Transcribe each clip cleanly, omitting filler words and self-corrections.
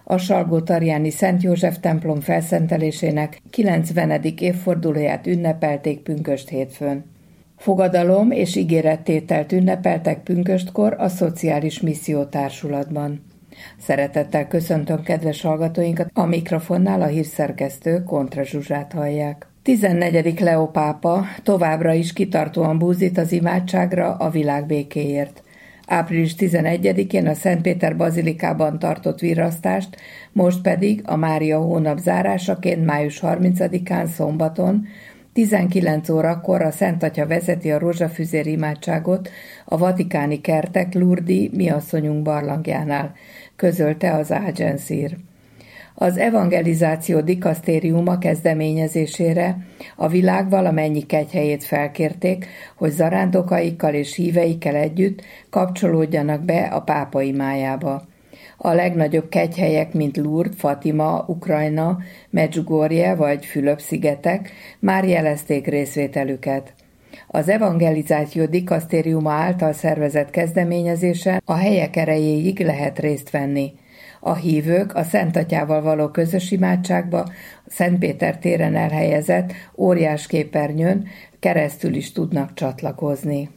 a Salgótarjáni Szent József templom felszentelésének 90. évfordulóját ünnepelték pünkösd hétfőn. Fogadalom és ígérettételt ünnepeltek pünköstkor a Szociális Misszió Társulatban. Szeretettel köszöntöm kedves hallgatóinkat, a mikrofonnál a hírszerkesztő Kontra Zsuzsát hallják. 14. Leó pápa továbbra is kitartóan búzít az imádságra a világ békéért. Április 11-én a Szentpéter bazilikában tartott virrasztást, most pedig a Mária hónap zárásaként május 30-án szombaton 19 órakor a Szent Atya vezeti a rózsafüzér imádságot a vatikáni kertek Lourdes Mi Asszonyunk barlangjánál, közölte az Al Jazeera. Az evangelizáció dikasztériuma kezdeményezésére a világ valamennyi kegyhelyét felkérték, hogy zarándokaikkal és híveikkel együtt kapcsolódjanak be a pápa imájába. A legnagyobb kegyhelyek, mint Lourdes, Fatima, Ukrajna, Medjugorje vagy Fülöp-szigetek már jelezték részvételüket. Az evangelizáció dikasztériuma által szervezett kezdeményezésen a helyek erejéig lehet részt venni. A hívők a Szent Atyával való közös imádságba a Szent Péter téren elhelyezett óriás képernyőn keresztül is tudnak csatlakozni.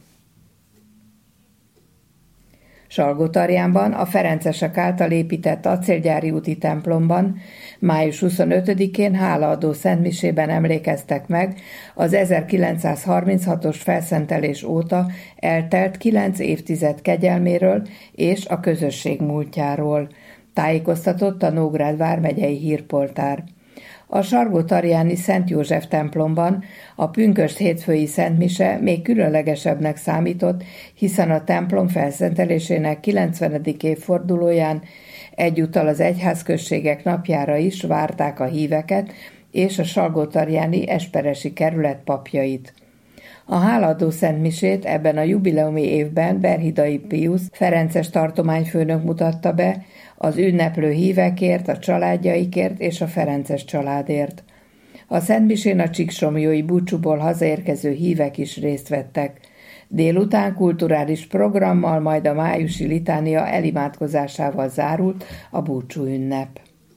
Salgótarjánban a ferencesek által épített acélgyári úti templomban május 25-én hálaadó szentmisében emlékeztek meg az 1936-os felszentelés óta eltelt 9 évtized kegyelméről és a közösség múltjáról, tájékoztatott a Nógrád vármegyei hírportár. A Salgótarjáni Szent József templomban a pünkösd hétfői szentmise még különlegesebbnek számított, hiszen a templom felszentelésének 90. évfordulóján egyúttal az egyházközségek napjára is várták a híveket és a salgótarjáni esperesi kerület papjait. A hálaadó szentmisét ebben a jubileumi évben Berhidai Piusz ferences tartományfőnök mutatta be, az ünneplő hívekért, a családjaikért és a ferences családért. A szentmisén a csíksomlyói búcsúból hazaérkező hívek is részt vettek. Délután kulturális programmal, majd a májusi litánia elimádkozásával zárult a búcsú ünnep.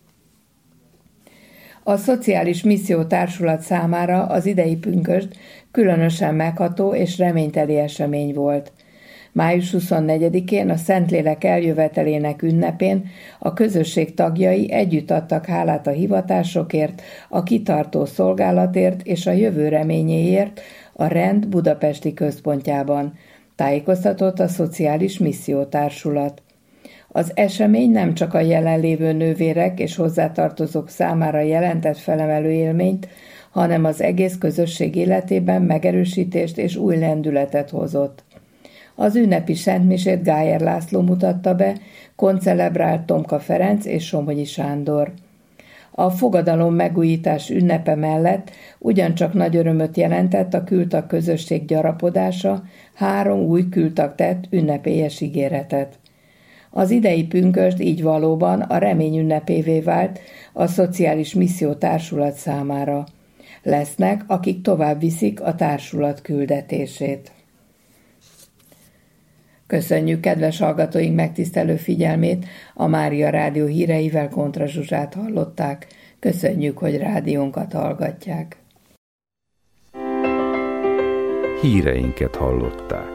A Szociális Misszió Társulat számára az idei pünkösd különösen megható és reményteli esemény volt. Május 24-én a Szentlélek eljövetelének ünnepén a közösség tagjai együtt adtak hálát a hivatásokért, a kitartó szolgálatért és a jövő reményéért a Rend budapesti központjában, tájékoztatott a Szociális Misszió Társulat. Az esemény nem csak a jelenlévő nővérek és hozzátartozók számára jelentett felemelő élményt, hanem az egész közösség életében megerősítést és új lendületet hozott. Az ünnepi szentmisét Gájer László mutatta be, koncelebrált Tomka Ferenc és Somogyi Sándor. A fogadalom megújítás ünnepe mellett ugyancsak nagy örömöt jelentett a kültag közösség gyarapodása, 3 új kültag tett ünnepélyes ígéretet. Az idei pünkösd így valóban a remény ünnepévé vált a Szociális Misszió Társulat számára. Lesznek, akik tovább viszik a társulat küldetését. Köszönjük kedves hallgatóink megtisztelő figyelmét, a Mária Rádió híreivel Kontra Zsuzsát hallották. Köszönjük, hogy rádiónkat hallgatják. Híreinket hallották.